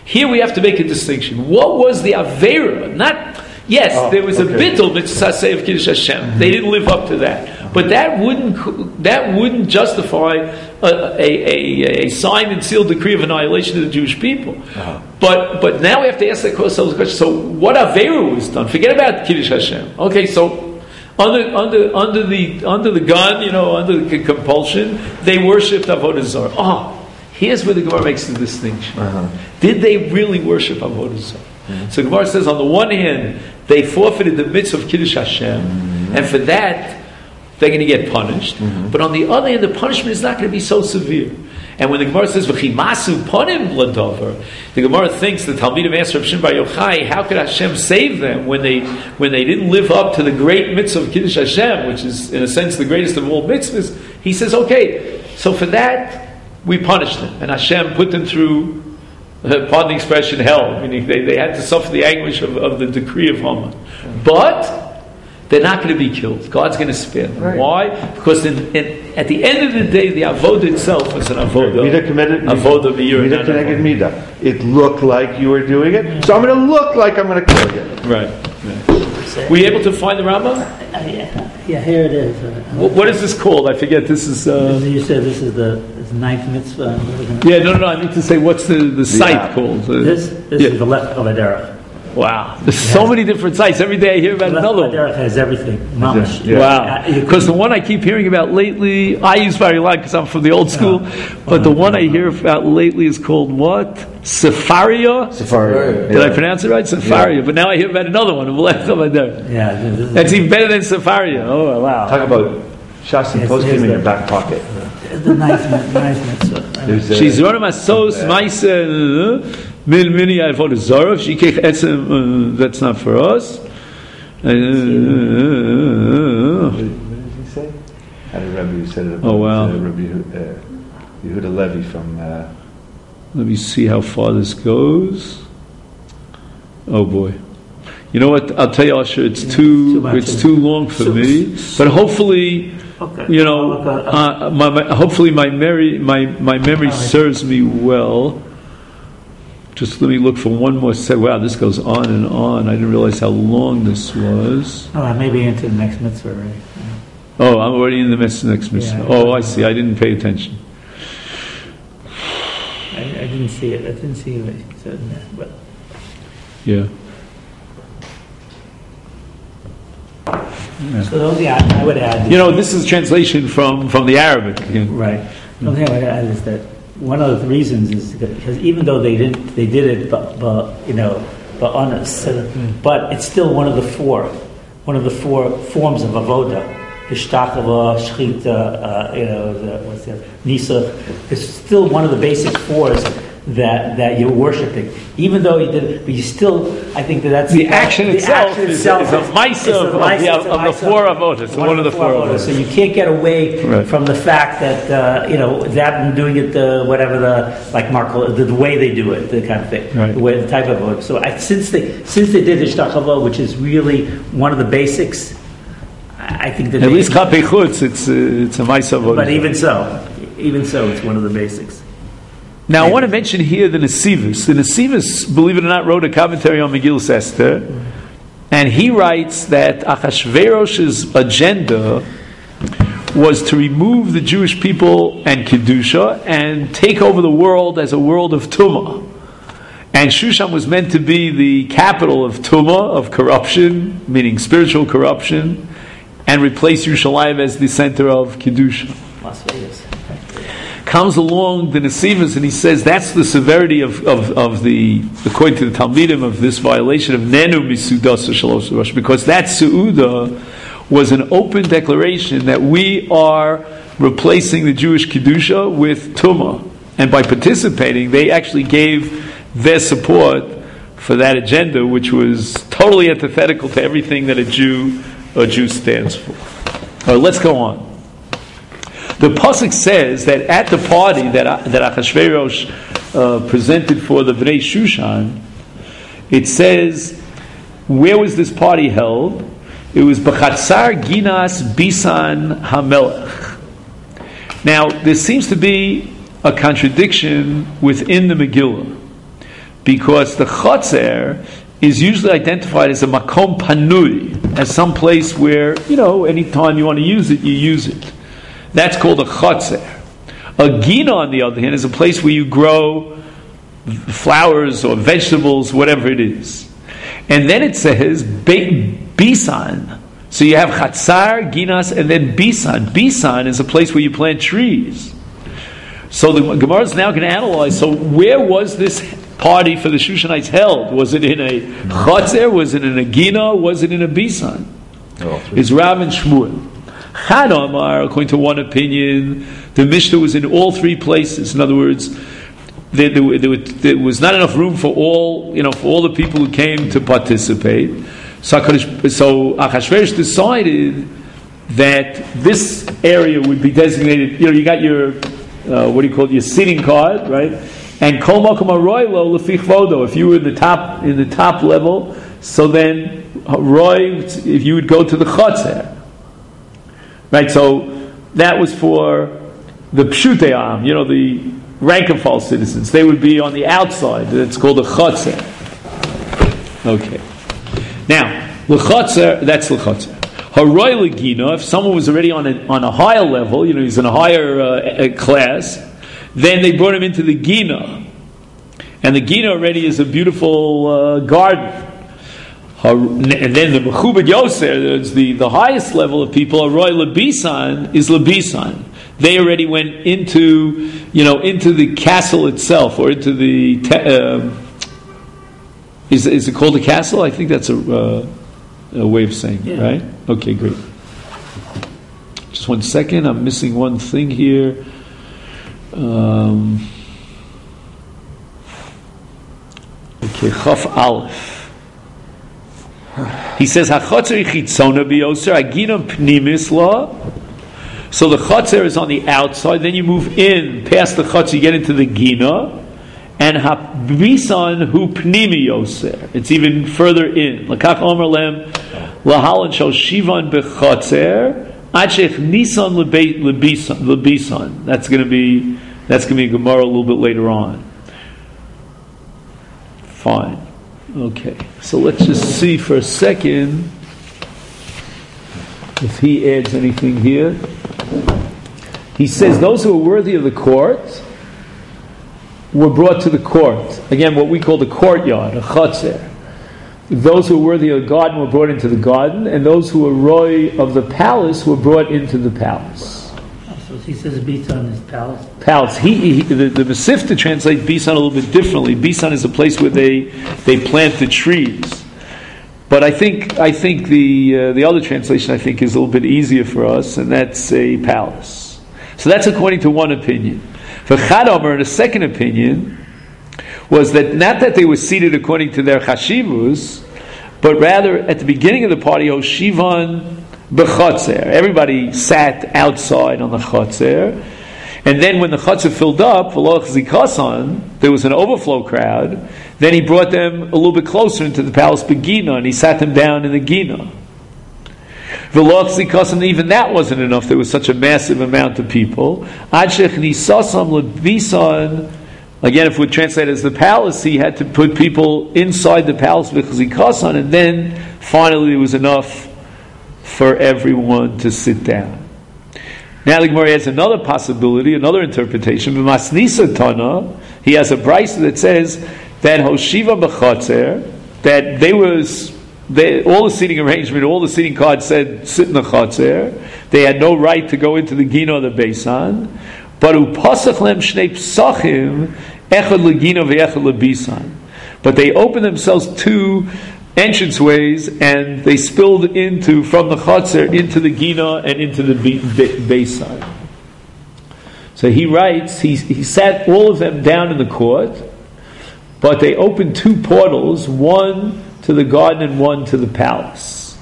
Here we have to make a distinction. What was the Avera? Not, yes, oh, there was okay. a bittul mitzvah of Kiddush Hashem. Mm-hmm. They didn't live up to that. But that wouldn't that wouldn't justify a, a, a, a signed and sealed decree of annihilation of the Jewish people. Uh-huh. But but now we have to ask ourselves the question, so what Avera was done? Forget about Kiddush Hashem. Okay, so under under under the under the gun, you know, under the compulsion, they worshipped Avodah Zarah. Oh, here's where the Gemara makes the distinction. Uh-huh. Did they really worship Avodah Zarah? Mm-hmm. So Gemara says, on the one hand, they forfeited the mitzvah of Kiddush Hashem, mm-hmm. and for that, they're going to get punished. Mm-hmm. But on the other hand, the punishment is not going to be so severe. And when the Gemara says, "V'chimasu panim l'davar," the Gemara thinks the Talmidim asked Rav Shimon Bar Yochai, how could Hashem save them when they when they didn't live up to the great mitzvah of Kiddush Hashem, which is, in a sense, the greatest of all mitzvahs? He says, okay, so for that, we punished them. And Hashem put them through, uh, pardon the expression, hell. Meaning they, they had to suffer the anguish of, of the decree of Haman. But they're not going to be killed. God's going to spare them. Right. Why? Because in, in, at the end of the day, the avodah itself was an avodah. Midah committed. Avodah b'yirah. Midah connected midah. It looked like you were doing it, so I'm going to look like I'm going to kill you. Right. right. Were you able to find the Rambam? Uh, yeah. yeah, here it is. Uh, what, what is this called? I forget. This is. Uh, you said this is the this ninth mitzvah. Yeah, no, no, no. I need to say what's the, the site yeah. called? Uh, this this yeah. is the left of Aderech. Wow, there's so many different sites. Every day I hear about another one. Aderech has everything. Mamash. Yeah. Wow. Because the one I keep hearing about lately, I use very lot because I'm from the old school, yeah. but oh, the one no, I hear about lately is called what? Sefaria? Sefaria. Did yeah. I pronounce it right? Sefaria. Yeah. But now I hear about another one. Yeah. That's even better than Sefaria. Oh, wow. Talk about Shas and posting in your back pocket. The nice mitzvah. She's one of my souls, Maisa. Mil mini avodah zarah. Shikech etzem. That's not for us. What did he say? Had a Rebbe who said it about oh, wow. uh, Rabbi uh, Yehuda Levi from. Uh, Let me see how far this goes. Oh boy! You know what? I'll tell you, Asher. It's yeah, too. too it's too long for so, me. So, but hopefully, okay. you know, uh, my, my, hopefully my memory my my memory right. serves me well. Just let me look for one more set. Wow, this goes on and on. I didn't realize how long this was. Oh, I may be into the next mitzvah, right? Yeah. Oh, I'm already in the next mitzvah. Yeah, oh, I see. I didn't pay attention. I, I didn't see it. I didn't see what he said in there, but yeah. yeah. So the only thing I, I would add, you know, this is translation from, from the Arabic. Right. The only thing I would add is that one of the reasons is because even though they didn't, they did it, but, but you know, but honest, but it's still one of the four, one of the four forms of avoda. Hishtachava, shchita, uh, you know, the, what's the nisach. It's still one of the basic fours that that you're worshiping, even though you did it, but you still, I think that that's the action the itself, action is, itself is, is a ma'isa of, of, the, of the four avodas. It's one, one of the four avodas. So you can't get away right. from the fact that uh, you know that and doing it uh, whatever the like Marco the, the way they do it, the kind of thing, right. the way the type of avodah. So I, since they since they did hishtachava, which is really one of the basics, I think that at they, least kapei chutz, it's uh, it's a ma'isa avodah. But even so, even so, it's one of the basics. Now, I want to mention here the Nesivus. The Nesivus, believe it or not, wrote a commentary on Megillas Esther, and he writes that Achashverosh's agenda was to remove the Jewish people and Kedusha and take over the world as a world of Tumah. And Shushan was meant to be the capital of Tumah, of corruption, meaning spiritual corruption, and replace Yerushalayim as the center of Kedusha. Las Vegas. Comes along the Nesivus and he says that's the severity of, of, of the, according to the Talmidim, of this violation of Nenu Misudas Shalosh Rosh, because that Su'uda was an open declaration that we are replacing the Jewish Kedusha with Tumah. And by participating, they actually gave their support for that agenda, which was totally antithetical to everything that a Jew a Jew stands for. All right, let's go on. The pasuk says that at the party that that Achashverosh uh, presented for the Bnei Shushan, it says, where was this party held? It was B'chatzar Ginas Bisan Hamelech. Now, there seems to be a contradiction within the Megillah, because the chotzer is usually identified as a makom panui, as some place where, you know, anytime you want to use it, you use it. That's called a chotzer. A gina, on the other hand, is a place where you grow flowers or vegetables, whatever it is. And then it says be- bisan. So you have chatzar, ginas, and then bisan. Bisan is a place where you plant trees. So the Gemara is now going to analyze, so where was this party for the Shushanites held? Was it in a chotzer? Was it in a gina? Was it in a bisan? Oh, it's Rav and Shmuel. Chad Amar, according to one opinion, the Mishnah was in all three places. In other words, there, there, there, there was not enough room for all, you know, for all the people who came to participate. So, so Achashverosh decided that this area would be designated. You know, you got your uh, what do you call it? Your seating card, right? And kol makom haroilo lefi chvodo. If you were in the top in the top level, so then roy, if you would go to the chotzer, right? So that was for the pshutei am, you know, the rank and file citizens. They would be on the outside. It's called a chotzer. Okay. Now, l'chotzer, that's l'chotzer. Haroy l'gina, if someone was already on a, on a higher level, you know, he's in a higher uh, class, then they brought him into the gina. And the gina already is a beautiful uh, garden. And then the mechubed yoser, the, the highest level of people, haroy l'bisan, is l'bisan. They already went into, you know, into the castle itself, or into the... Te- uh, is, is it called a castle? I think that's a... Uh, a way of saying, yeah. Right? Okay, great. Just one second, I'm missing one thing here. Um, okay, Chaf Aleph. He says, "Hachotzer chitzona biyoser agina pnimis la." So the chotzer is on the outside. Then you move in past the chotzer, you get into the gina. And habisan hu pnimi yoser. It's even further in. Lakach omer lem lahalan shel shivan bechotzer achech nisan lebisan. That's going to be that's going to be Gemara a little bit later on. Fine. Okay. So let's just see for a second if he adds anything here. He says those who are worthy of the court were brought to the court. Again, what we call the courtyard, a chotzer. Those who were worthy of the garden were brought into the garden, and those who were roy of the palace were brought into the palace. So he says Bisan is palace? Palace. He, he, the, the Mesivta translates Bisan a little bit differently. Bisan is a place where they, they plant the trees. But I think I think the uh, the other translation I think is a little bit easier for us, and that's a palace. So that's according to one opinion. For Chad Omer, the second opinion was that not that they were seated according to their chashivus, but rather at the beginning of the party, Hoshivan b'chotzer. Everybody sat outside on the chotzer, and then when the chotzer filled up, v'loch zikasan, there was an overflow crowd. Then he brought them a little bit closer into the palace begina, and he sat them down in the gina. V'loch zikasan, even that wasn't enough. There was such a massive amount of people. Ad shechnisasam lebisan. Again, if we translate it as the palace, he had to put people inside the palace v'chzikasan, and then finally there was enough for everyone to sit down. Now the Gemara has another possibility, another interpretation. B'masnisa Tana, he has a brayso that says that Hoshiva b'chotzer, that they was they, all the seating arrangement, all the seating cards said sit in the chotzer. They had no right to go into the gina or the beisan. But upasach lem shnei psachim echad legina ve'echad lebisan. But they opened themselves two entranceways, and they spilled into from the chotzer into the gina and into the beisan. So he writes, he he sat all of them down in the court, but they opened two portals, one to the garden and one to the palace.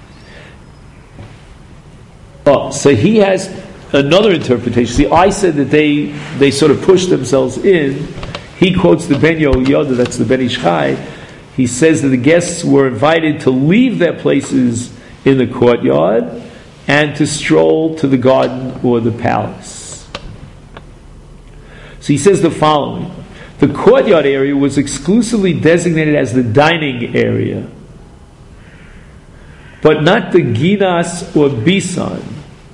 Oh, so he has another interpretation. See, I said that they they sort of pushed themselves in. He quotes the Ben Yehoyada, that's the Ben Ish Chai. He says that the guests were invited to leave their places in the courtyard and to stroll to the garden or the palace. So he says the following. the courtyard area was exclusively designated as the dining area, but not the ginas or bisan.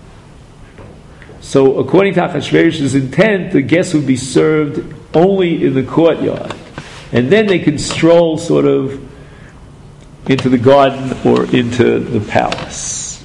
So according to Achashverosh's intent, the guests would be served only in the courtyard, and then they could stroll sort of into the garden or into the palace.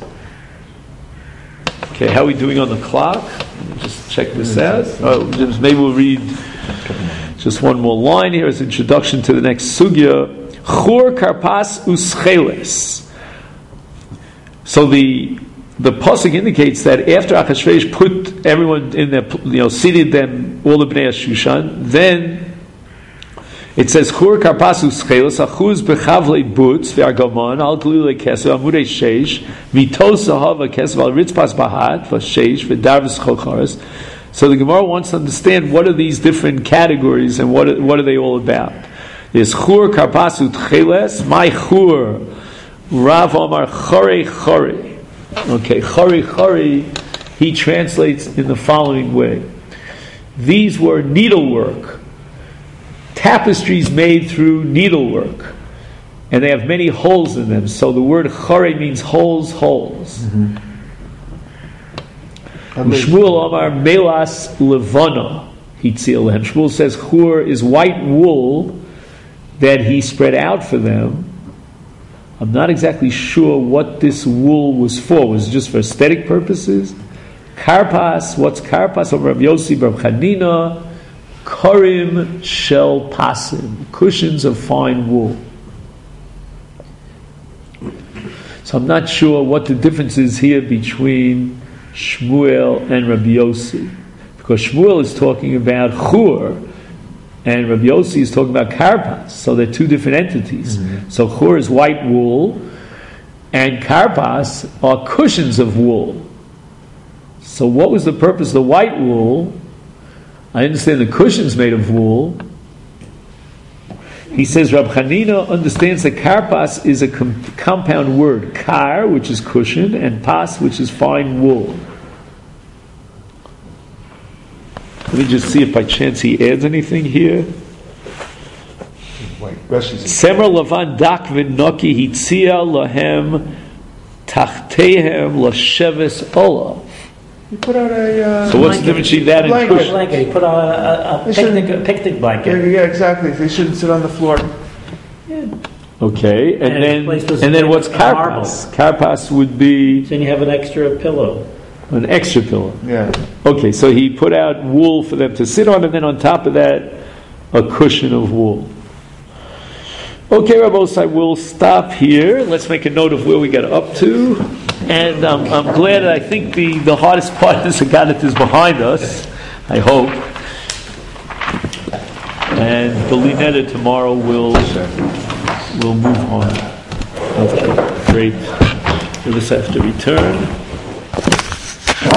Okay, how are we doing on the clock? Let me just check this out. Oh, just maybe we'll read just one more line here as introduction to the next sugya. Chur karpas uscheles. So the the pasuk indicates that after Achashverosh put everyone in their, you know, seated them, all the bnei Shushan, then it says Chur karpas uscheles achuz bechavle butz ve'argaman al glile kesev amudei sheish mitos zahava kesev al ritzpas bahat v'sheish v'darvis chocharis. So the Gemara wants to understand what are these different categories and what are, what are they all about. There's Chur karpas uscheles, my Chur, Rav Omar Chore Chore. Okay, Chore Chore, he translates in the following way. These were needlework, tapestries made through needlework, and they have many holes in them. So the word Chore means holes, holes. Mm-hmm. Shmuel Omar Melas Levana Hitzil Lehem. Shmuel says Chur is white wool that he spread out for them. I'm not exactly sure what this wool was for. Was it just for aesthetic purposes? Karpas, what's karpas? Of Rabbi Yossi Bar Chanina, Karim Shel Pasim, cushions of fine wool. So I'm not sure what the difference is here between Shmuel and Rabbi Yossi, because Shmuel is talking about Chur, and Rabbi Yossi is talking about karpas. So they're two different entities. Mm-hmm. So Chur is white wool, and karpas are cushions of wool. So what was the purpose of the white wool? I understand the cushions made of wool. He says Rab Chanina understands that karpas is a com- compound word. Kar, which is cushion, and pas, which is fine wool. Let me just see if by chance he adds anything here. Semra Lavan dak v'noki hitzia lahem tachtehem lasheves olav. You put out a... Uh, so what's the difference between that and blanket? cushion? Blanket. You put out a, a, a, picnic, a picnic blanket. Yeah, yeah, exactly. They shouldn't sit on the floor. Yeah. Okay, and, And then it's placed and then as what's a karpas? Karpas would be Then you have an extra pillow. an extra pillow. Yeah. Okay, so he put out wool for them to sit on, and then on top of that, a cushion of wool. Okay, Rabbosai, we'll stop here. Let's make a note of where we got up to. And um, I'm glad that I think the, the hardest part of this Haggadah is behind us, I hope. And the Linetta tomorrow will will move on. Okay, great. We'll just have to return.